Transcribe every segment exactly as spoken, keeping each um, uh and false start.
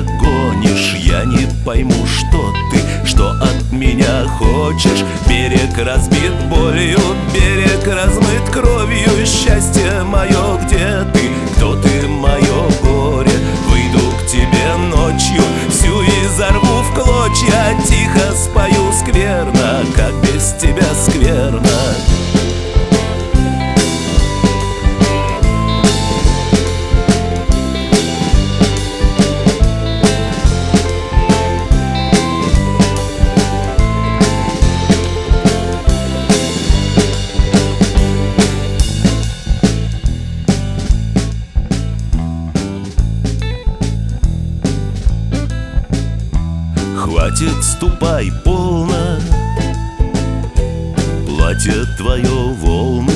гонишь? Я не пойму, что ты, что от меня хочешь. Берег разбит болью, берег размыт кровью. Счастье мое, где ты? Кто ты, мое горе? Выйду к тебе ночью, всю изорву в клочья. Тихо спою скверно, как без тебя скверно. Хватит, ступай полно, платье твое волны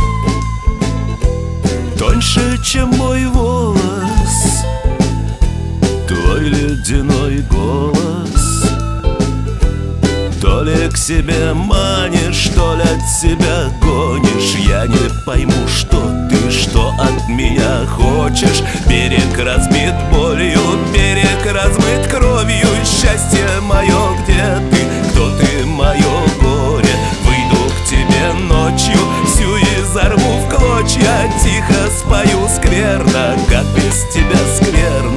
тоньше, чем мой волос, твой ледяной голос. То ли к себе манишь, то ли от себя гонишь. Я не пойму, что ты, что от меня хочешь. Берег разбит болью, берег размыт кровью. Счастье мое, где ты? Кто ты, мое горе? Выйду к тебе ночью, всю изорву в клочья. Тихо спою скверно, как без тебя скверно.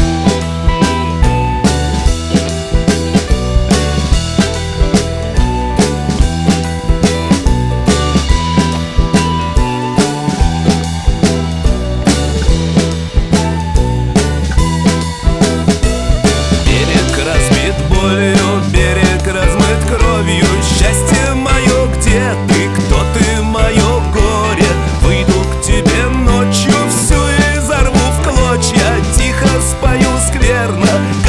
Берег размыт кровью. Счастье мое, где ты? Кто ты, мое горе? Выйду к тебе ночью, всю изорву в клочья. Тихо спою скверно,